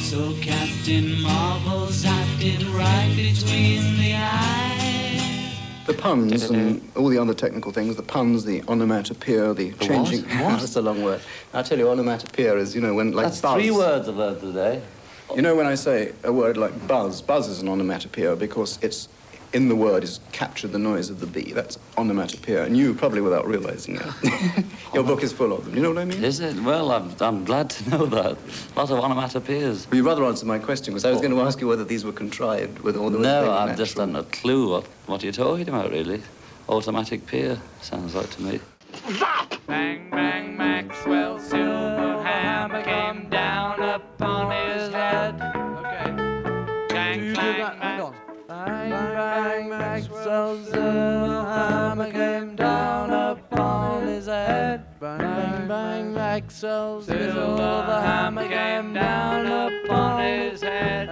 So Captain Marvel's acted right between the eyes. The puns and all the other technical things, the puns, the onomatopoeia, the changing... What? That's a long word. I tell you, onomatopoeia is, you know, when, like, That's buzz. 3 words I've learned today. You know, when I say a word like buzz, buzz is an onomatopoeia because it's, in the word is captured the noise of the bee. That's onomatopoeia, and you probably without realising it. Your book is full of them. You know what I mean? Is it? Well, I'm glad to know that. A lot of onomatopoeias. Well, you'd rather answer my question, because I was going to ask you whether these were contrived with all the... No, I've just had no clue what you're talking about, really. Automatic peer, sounds like to me. Bang, bang, Maxwell silver hammer came down upon his head. Okay. Bang, bang, bang, bang, Maxwell silver hammer came down upon his head. Bang, bang, Maxwell silver hammer came down upon his head.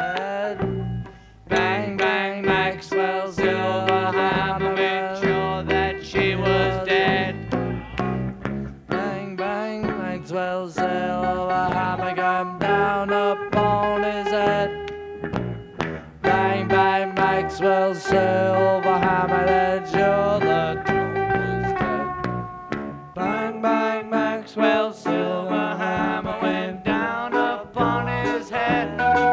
Bang, bang, Maxwell silver hammer made sure that she was dead. Bang, bang, Maxwell silver hammer came down upon his head. Bang, bang, Maxwell silver hammer made sure that she was dead. Bang, bang, Maxwell silver hammer went down upon his head.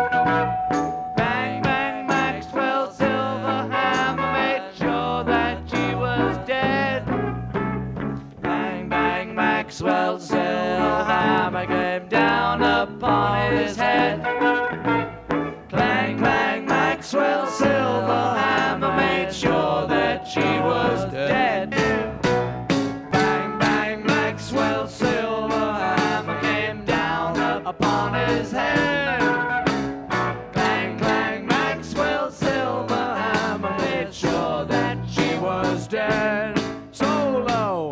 Bang, bang, Maxwell silver hammer made sure that she was dead. Bang, bang, Maxwell silver hammer came down upon his head. Bang, bang, Maxwell silver hammer made sure that she was dead. Bang, bang, Maxwell silver hammer came down upon his head. Bang, bang, Maxwell silver hammer made sure that she was dead. Solo.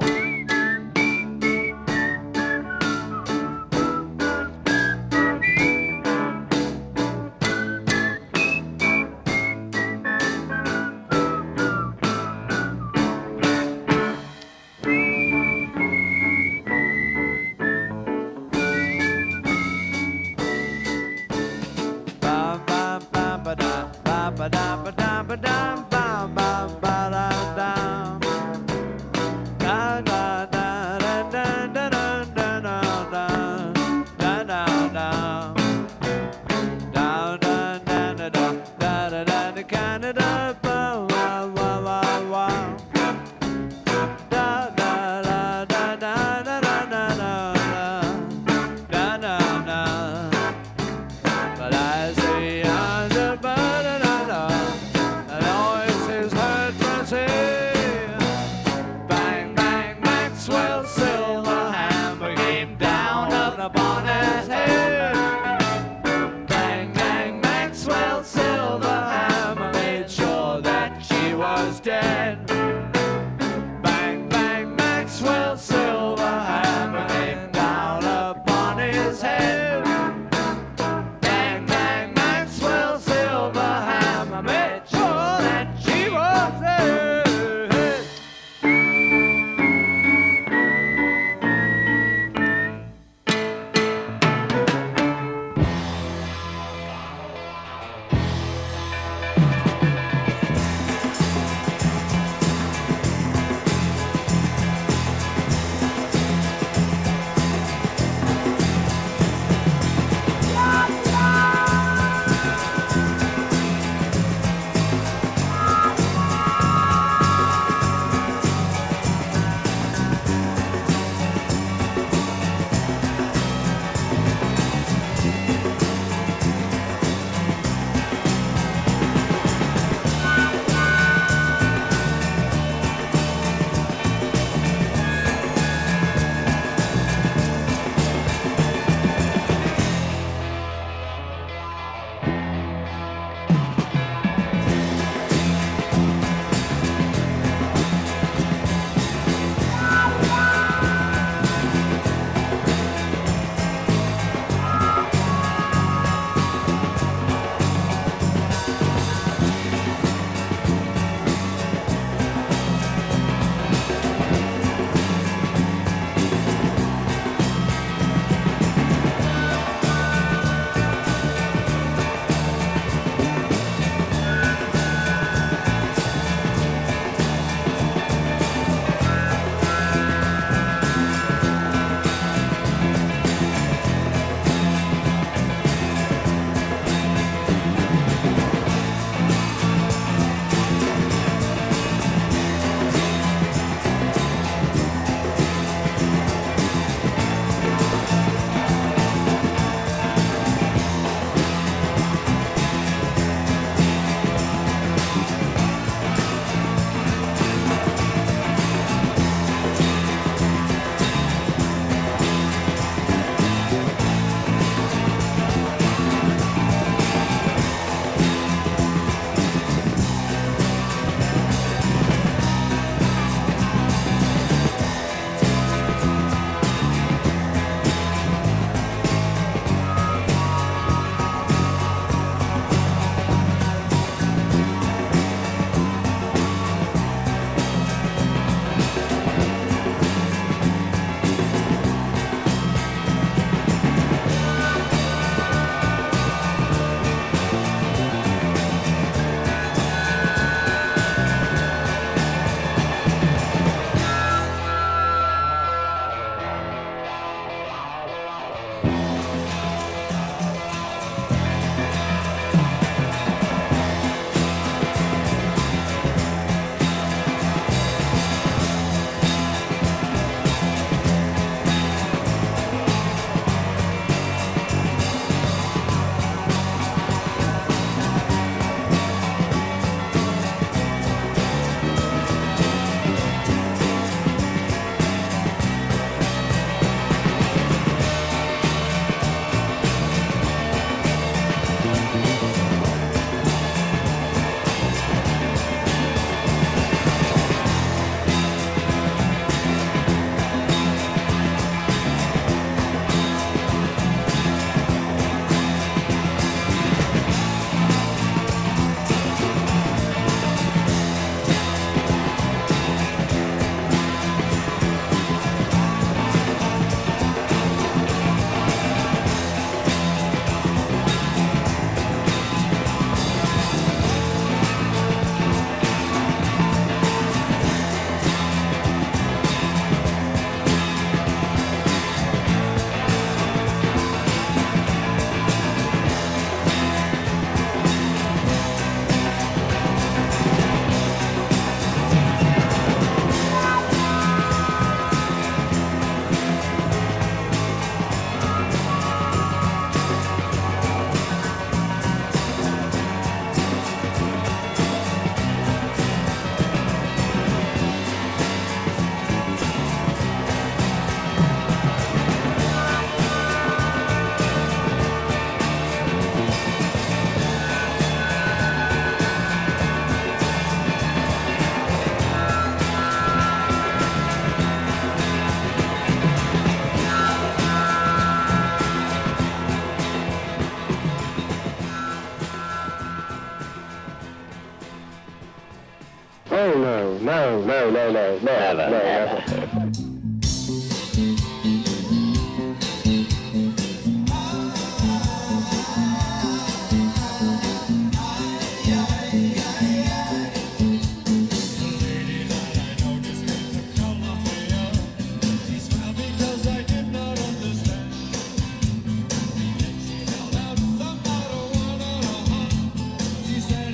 No. Never.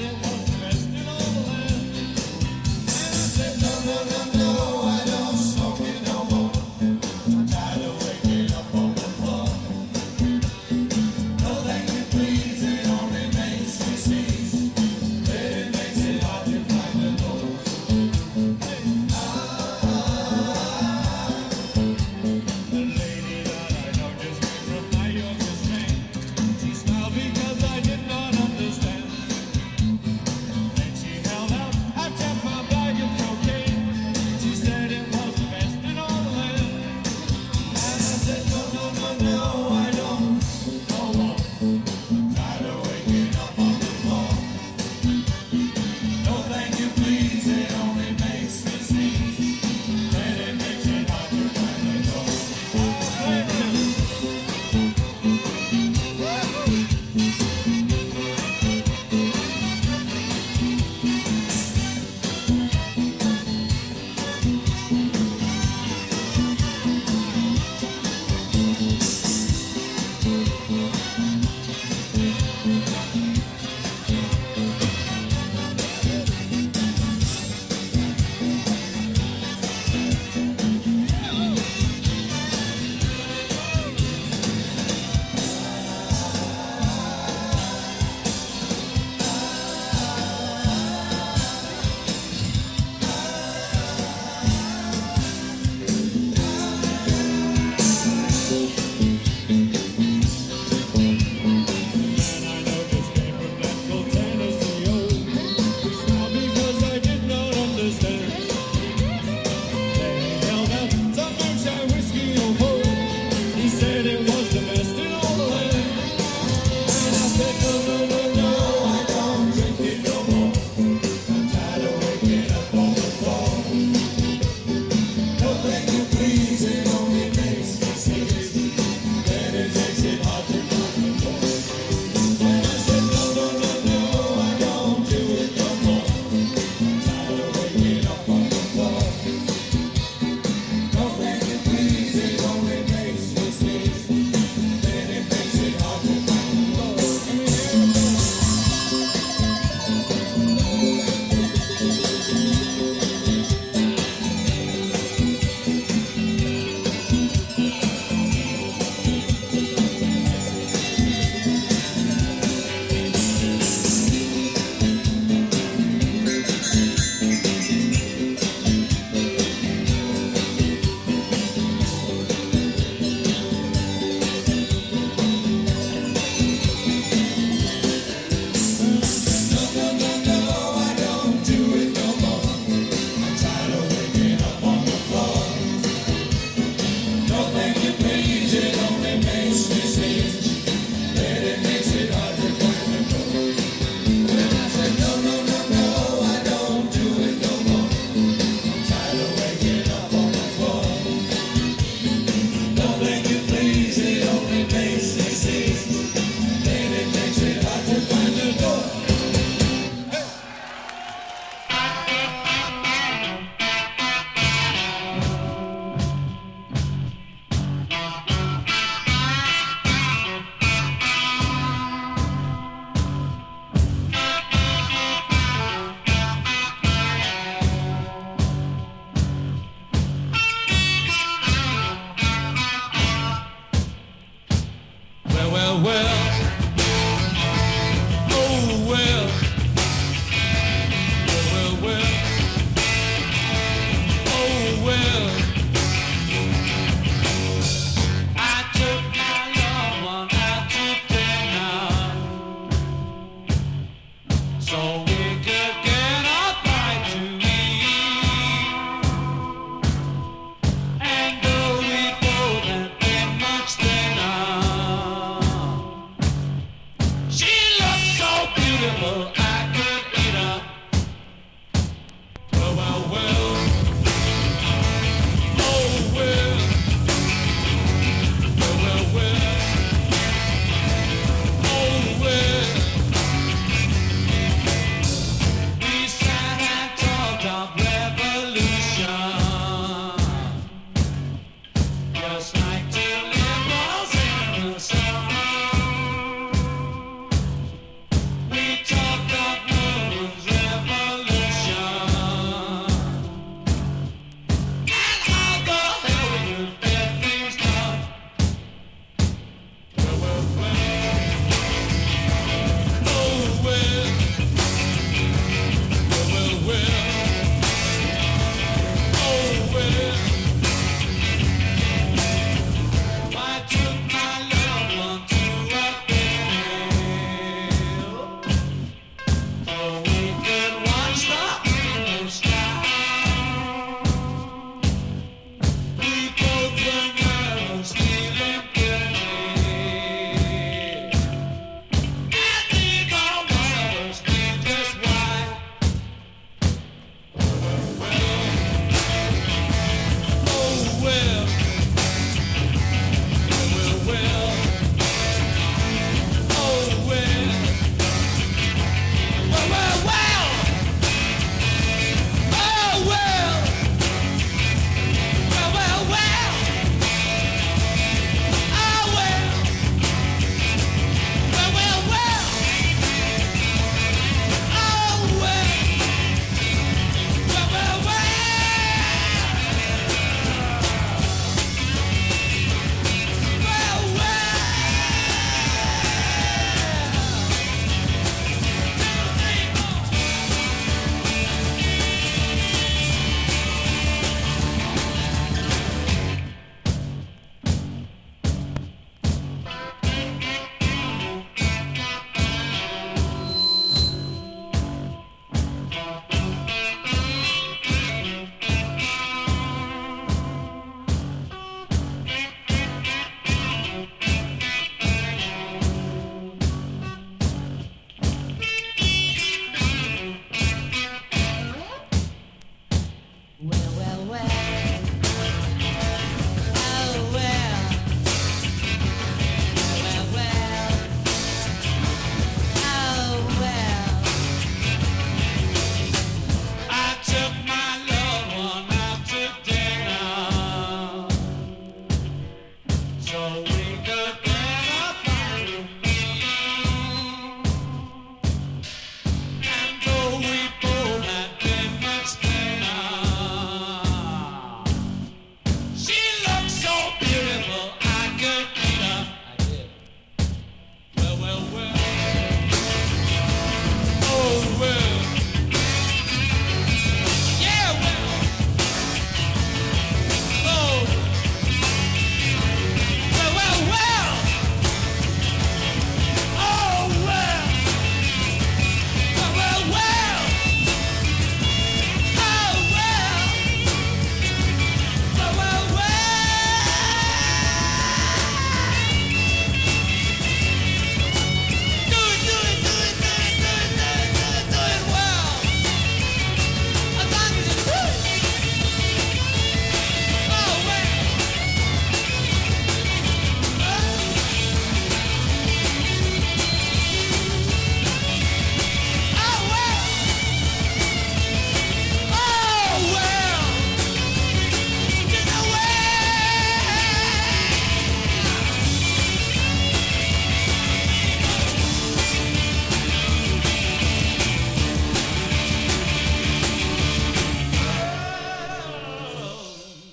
No, I don't smoke.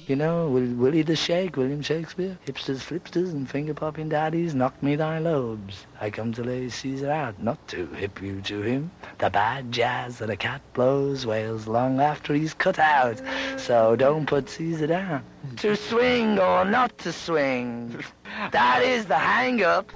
You know, Willie the Shake, William Shakespeare. Hipsters, flipsters, and finger-popping daddies, knock me thy lobes. I come to lay Caesar out, not to hip you to him. The bad jazz that a cat blows wails long after he's cut out. So don't put Caesar down. To swing or not to swing, that is the hang-up.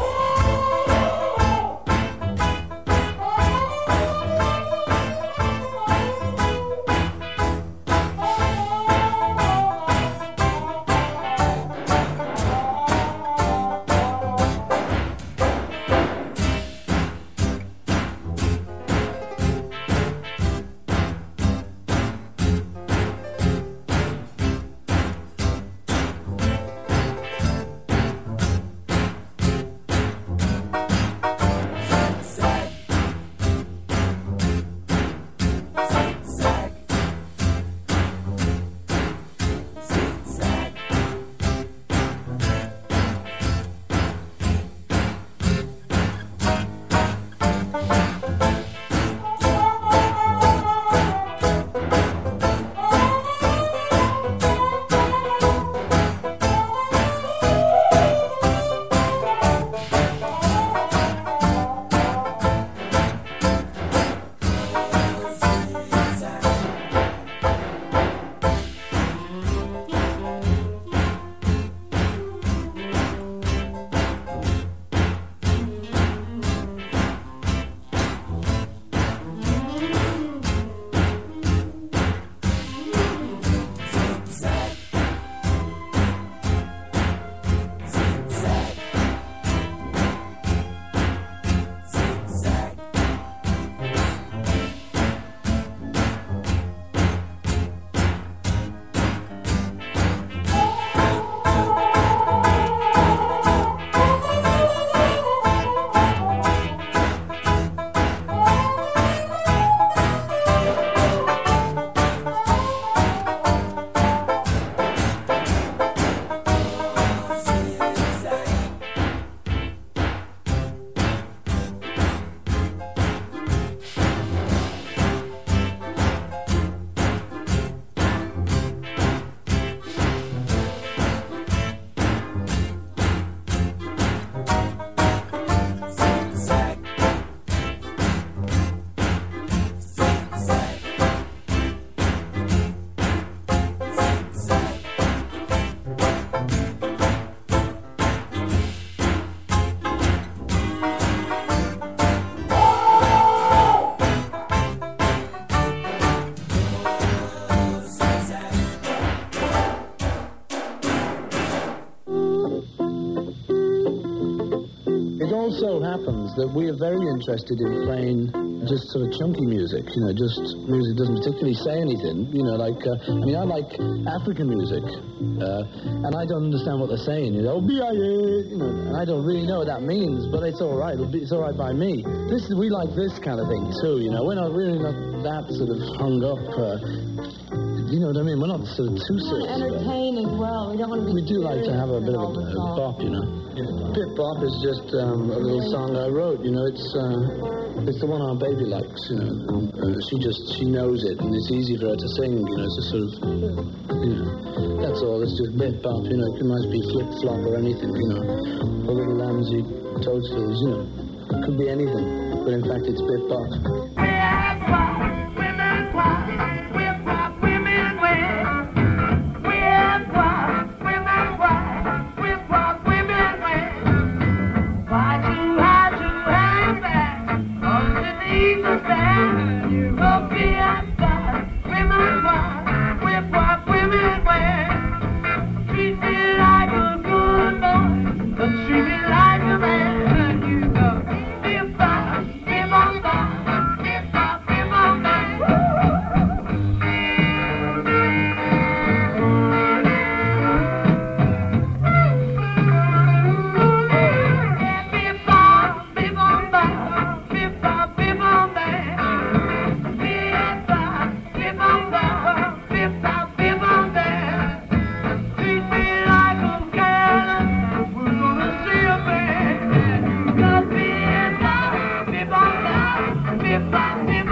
So happens that we are very interested in playing just sort of chunky music, you know, just music doesn't particularly say anything, you know, like, I like African music, and I don't understand what they're saying, you know, you know, and I don't really know what that means, but it's all right, it's all right by me. We like this kind of thing too, you know, we're not that sort of hung up, you know what I mean, we're not sort of too serious. We want to entertain as well, we don't want to be We do like to have a bit of a bop, you know. Bit Bop is just a little song I wrote, you know, it's the one our baby likes, you know. She knows it, and it's easy for her to sing, you know, it's a sort of, you know, that's all, it's just Bit Bop, you know, it might be Flip Flop or anything, you know, or Little Lambsy Toadstools, you know, it could be anything, but in fact it's Bit Bop. Bye.